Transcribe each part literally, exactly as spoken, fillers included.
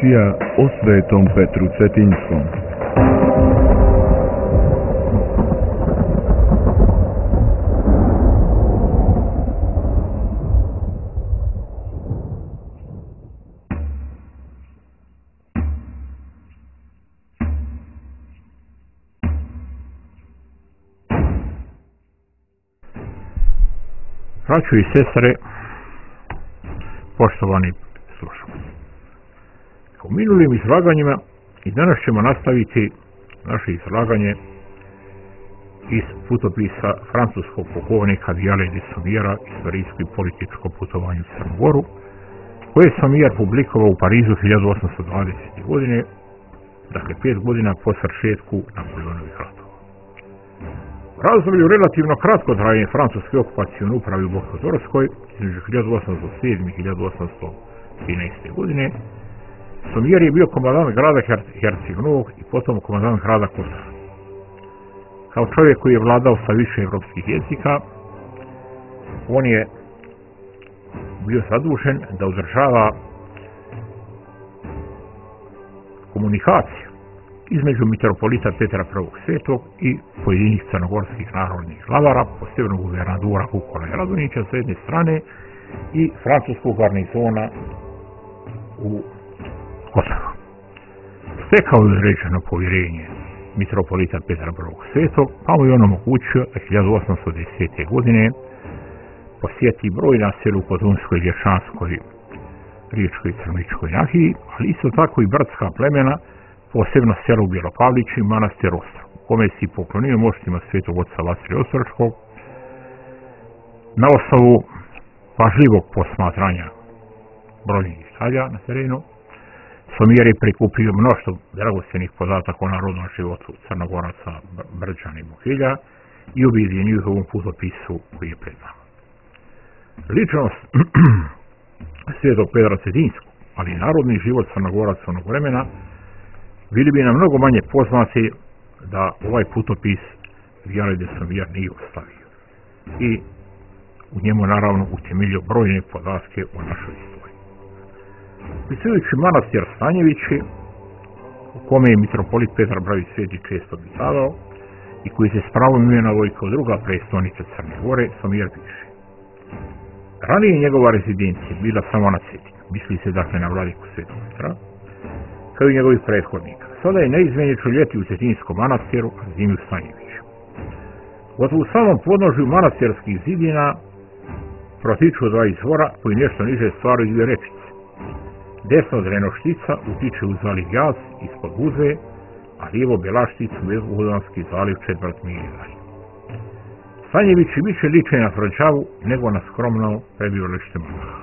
Emisija o Svetom Petru Cetinskom. Braćo i sestre, poštovani slušalci, u minulim izlaganjima i danas ćemo nastaviti naše izlaganje iz putopisa francuskog pukovnika Viale de Sommiera, istorijsko i političko putovanje u Crnu Goru, koje je Sommier publikovao u Parizu hiljadu osamsto dvadesete. godine, dakle pet godina po svršetku Napoleonovih ratova. U razdoblju relativno kratko trajanje francuske okupacione uprave u Bosanskoj između hiljadu osamsto sedme i hiljadu osamsto trinaeste. godine, Sommier je bio komandant grada Herceg Novog i potom komandant grada Kosova. Kao čovjek koji je vladao sa više evropskih jezika, on je bio zadužen da održava komunikaciju između mitropolita Petra prvog Svetog i pojedinih crnogorskih narodnih glavara, posebno guvernadora Vukola i Radonjića sa jedne strane i francuskog garnizona u Kosovu. Stekao je određeno povjerenje mitropolita Petra prvog Svetog, pa mu je on omogućio da hiljadu osamsto desete. godine posjeti brojna sela u Podunskoj, Lječanskoj, Riječkoj i Crničkoj nahiji, ali isto tako i brdska plemena, posebno selo Bjelopavlići i manastir Ostrog, u kome si poklonio moštima svetog oca Vasilija Ostroškog. Na osnovu pažljivog posmatranja brojnih detalja na terenu, Sommier je prikupio mnoštvo dragocjenih podataka o narodnom životu Crnogoraca, Brđana i Bohilja i objedinio ih u ovom putopisu koji je pred nama. Ličnost svetog Petra Cetinskog, ali i narodni život Crnogoraca onog vremena bili bi nam mnogo manje poznati da ovaj putopis Viale de Sommier nije ostavio i u njemu naravno utemeljio brojne podatke o našoj istoriji. Opisujući manastir Stanjevići, u kome je mitropolit Petar Pravi Sveti često obitavao i koji se s pravom imenovao i kao druga prestonica Crne Gore, Sommier piše: ranije njegova rezidencija bila samo na Cetinju, misli se dakle na vladiku Svetog Petra, kao i njegovih prethodnika. Sada je neizmjenično ljeti u Cetinskom manastiru, a zimi u Stanjeviću. Gotovo u samom podnožju manastirskih zidina protiču dva izvora koji nešto niže stvaraju dvije rečice. Desno Drenoštica utiče u zaliv Jaz ispod Budve, a lijevo Belaštica u Udanski zaliv četvrt milje dalje. Stanjevići više liče na tvrđavu nego na skromno prebivalište monaha.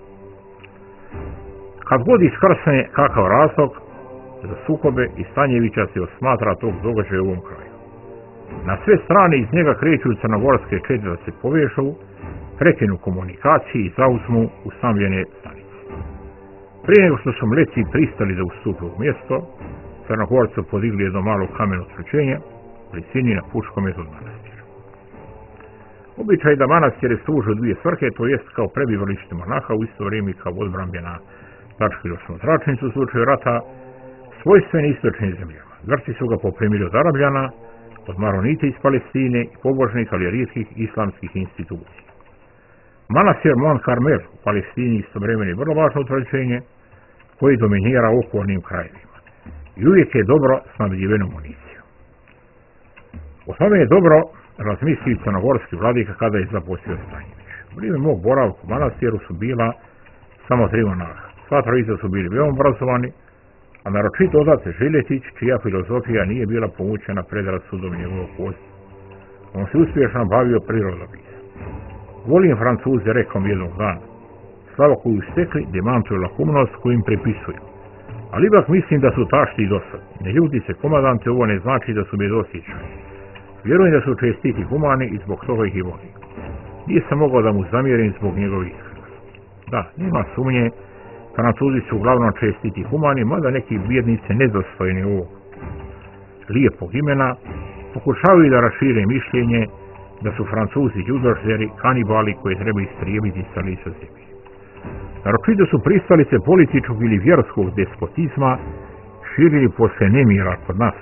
Kad god iskrsne kakav razlog za sukobe, i Stanjevića se osmatra tog događaja u ovom kraju. Na sve strane iz njega kreću crnogorske čete da se povežu, prekinu komunikacije i zauzmu usamljene stanice. Prije nego što su Mleci pristali da ustupe u mjesto, Crnogorci podigli jedno malo kameno utvrđenje u blizini na pučkom metu od manastira. Običaj da manastire služe u dvije svrhe, to jest kao prebivalište monaha, u isto vrijeme kao odbrambena tačka ili osmotračnica u slučaju rata, svojstveni istočnim zemljama. Grci su ga poprimili od Arabljana, od Maronita iz Palestine i pobožnika ali rijetkih islamskih institucija. Manastir Mont Carmel u Palestini istovremeno je vrlo važno utvrđenje koji dominira okolnim krajevima i uvijek je dobro snabdjevenom municijom. O tome je dobro razmislio crnogorski vladika kada je zaposlio Stanjević. U vrijeme mog boravka u manastiru su bila samo tri monaha. Sva trojica su bili veoma obrazovani, a naročito otac Žiletić, čija filozofija nije bila pomućena predrasudom njegovog poziva. On se uspješno bavio prirodopisom. Volim Francuze, rekao mi jednog dana. Slava koju stekli demantuju lakomnost koju im prepisuju. Ali ipak mislim da su tašti i dosadni. Ne ljuti se komandante, ovo ne znači da su bezosjećani. Vjerujem da su čestiti i humani i zbog toga ih i volim. Nisam mogao da mu zamjerim zbog njegove iskrenosti. Da, nema sumnje, Francuzi su uglavnom čestiti i humani, mada neki bijednice nedostojni ovog lijepog imena pokušavaju da rašire mišljenje da su Francuzi ljudožderi, kanibali koje treba istrijebiti sa lica zemlje. Naročito su pristalice političkog ili vjerskog despotizma širili posle nemira kod nas.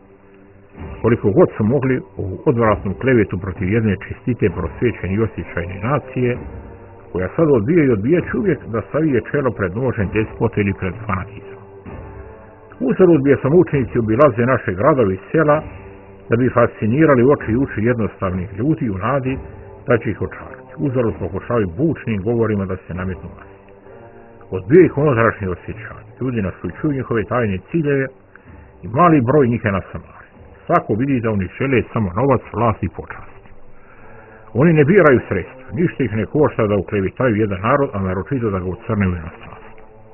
Koliko god su mogli ovu odvratnu klevetu protiv jedne čistite, prosvećene i osjećajne nacije, koja sad odbija i odbijać uvijek da savije čelo pred nožem despote ili pred fanatizmom. Uzalud bjesomučenici obilaze naše gradove i sela da bi fascinirali oči i uši jednostavnih ljudi u nadi da će ih očarati. Uzalud pokušavaju bučnim govorima da se nametnu masi. Odbija ih unutrašnje osjećanje. Ljudi naslučuju njihove tajne ciljeve i mali broj njih je na samari. Svako vidi da oni žele samo novac, vlast i počast. Oni ne biraju sredstva, ništa ih ne košta da uklevitaju jedan narod, a naročito da ga ucrne u inostranstvo.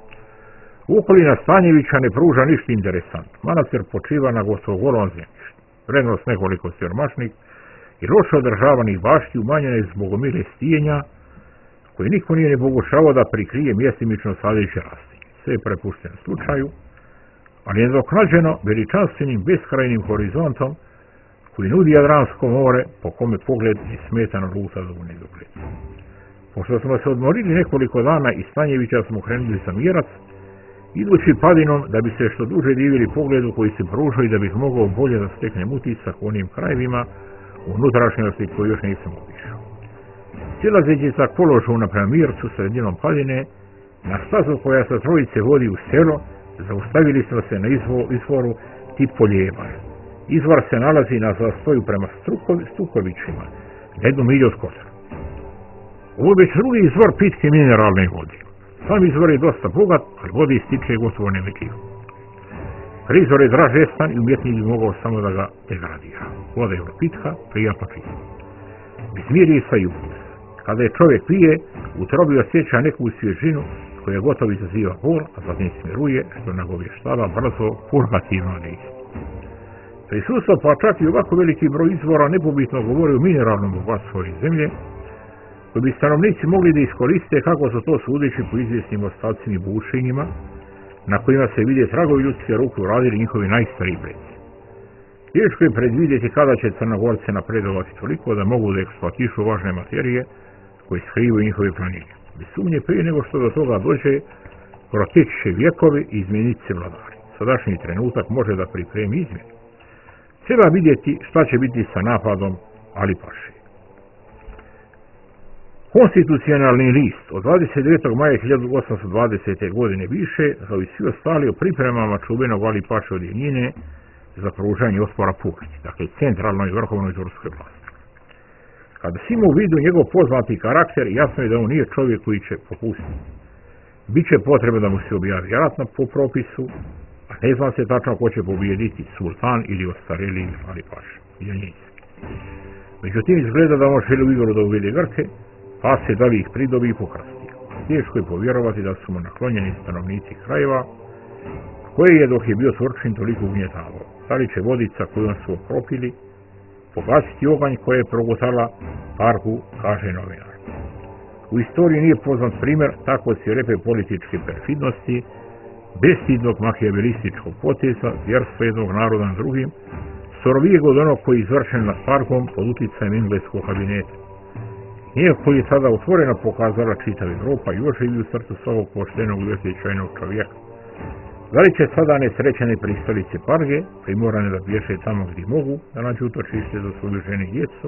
Okolina Stanjevića ne pruža ništa interesantno. Manastir počiva na gotovo golom zemljištu. Vrednost nekoliko siromašnih i loše održavanih bašti umanjene zbog gomile stijenja, koje niko nije ne pokušavao da prikrije mjestimično sadeće rastinje. Sve je prepušteno slučaju, ali je nadoknađeno veličanstvenim beskrajnim horizontom koji nudi Jadransko more, po kome pogled nesmetano luta do nedogled. Pošto smo se odmorili nekoliko dana i Stanjevića smo krenuli za Mjerac, idući padinom da bi se što duže divili pogledu koji se pružao i da bih mogao bolje da steknem utisak u onim krajevima unutrašnjosti koji još nisam obišao. Silazeći sa koložuna prema Mircu sredinom padine, na stazu koja sa trojice vodi u selo, zaustavili smo se na izvoru Tipoljevar. Izvor se nalazi na zastoju prema Stukovićima, jednu milju od Kozara. Ovo je već drugi izvor pitke mineralne vode. Sam izvor je dosta bogat, ali vode ističe gotovo nemetljivo. Prizor je dražestan i umjetnik bi mogao samo da ga degradira. Voda je pitka, prijatno čista. Bez mirisa i ukusa. Kada je čovjek pije, u trobi osjeća neku svježinu koja gotovo izaziva bol, a zatim smiruje, što nagovještava brzo purgativno dejstvo. Prisustvo pa čak i ovako veliki broj izvora nepobitno govori o mineralnom bogatstvu ove zemlje, koji bi stanovnici mogli da iskoriste kako su to sudeći po izvjesnim ostacima i bušenjima, na kojima se vide tragovi ljudske ruke uradili njihovi najstariji preci. Teško je predvidjeti kada će Crnogorce napredovati toliko da mogu da eksploatišu važne materije koje skrivaju njihove planine. Bez sumnje prije nego što do toga dođe, proteći će vjekovi i izmijeniti se vladari. Sadašnji trenutak može da pripremi izmjene. Treba vidjeti šta će biti sa napadom Alipaše. Konstitucionalni list od dvadeset devetog maja hiljadu osamsto dvadesete. godine piše, kao i svi ostali o pripremama čuvenog Alipaše od jednine za pružanje otpora Purti, dakle centralnoj i vrhovnoj turskoj vlasti. Kada si ima u vidu njegov poznati karakter, jasno je da on nije čovjek koji će popustiti. Biće potrebno da mu se objavi rat po propisu, a ne zna se tačno ko će pobijediti, sultan ili ostareli Alipaša, Janjinski. Međutim, izgleda da on želi u igru da uvede Grke, pa se da li ih pridobi i pokrasti. Teško je povjerovati da su mu naklonjeni stanovnici krajeva, koje je dok je bio Turčin toliko ugnjetavao. Da li će vodica kojom su okropili pogasiti oganj koje je progutala parku, kaže novinar. U istoriji nije poznat primjer tako svirepe političke perfidnosti, bestidnog makijavelističkog poteza, vjerstva jednog naroda na drugim, surovijeg od onog koji je izvršen nad parkom pod uticajem engleskog kabineta. Njeg koji je sada otvoreno pokazala čitav Evropa i oživi u srcu svakog poštenog i osjećajnog čovjeka. Da li će sada nesrećene pristalice Parge, primorane da bježe tamo gdje mogu, da nađu utočište za svoju ženu i djecu,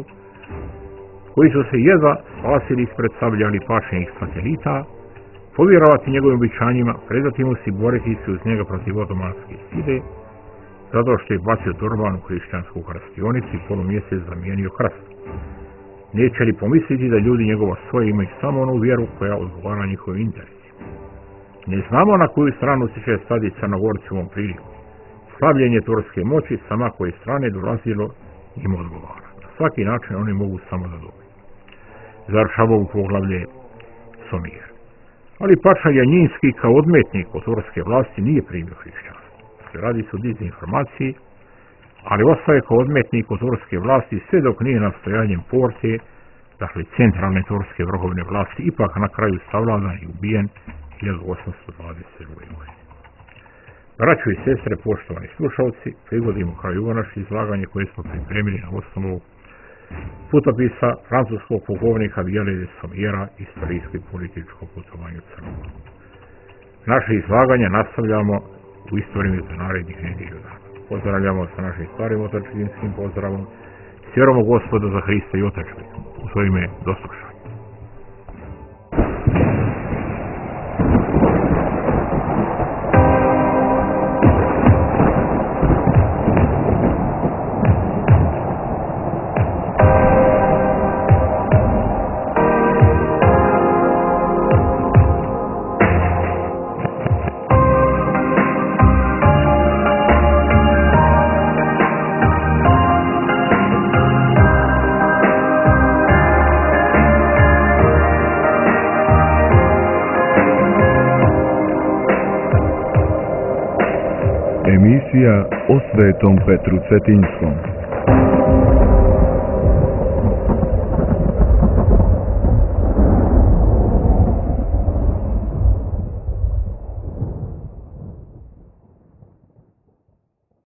koji su se jedva spasili ispred sablja Alipašinih satelita, povjerovati njegovim običanjima, predati mu se i boriti se uz njega protiv otomanske sile, zato što je bacio turban u hrišćansku krstionicu i polumjesec zamijenio krst. Neće li pomisliti da ljudi njegova svoje imaju samo onu vjeru koja odgovara njihovim interesima? Ne znamo na koju stranu se će stati Crnogorci u ovom priliku. Slabljenje turske moći sama koje strane dolazilo im odgovara. Na svaki način oni mogu samo da dobiju. Završava u poglavlje Somir. Ali Paša Janjinski kao odmetnik od turske vlasti nije primio hrišćanstvo. Dakle, radi se o dezinformaciji, ali ostaje kao odmetnik od turske vlasti sve dok nije nastojanjem Porte, dakle centralne turske vrhovne vlasti, ipak na kraju savladan i ubijen hiljadu osamsto dvadeset druge. godine. Braćo i sestre, poštovani slušalci, privodimo kraju ovo naše izlaganje koje smo pripremili na osnovu putopisa francuskog pukovnika Viole de Sommiera, istorijsko i političko putovanje u Crnu Goru. Naše izlaganje nastavljamo u isto vrijeme za narednih nedjelju dana. Pozdravljamo sa našim starim otačbinskim pozdravom. S vjerom u Gospoda za Hrista i otačbinu. U svoje ime do slušanja. Emisija o Svetom Petru Cetinskom.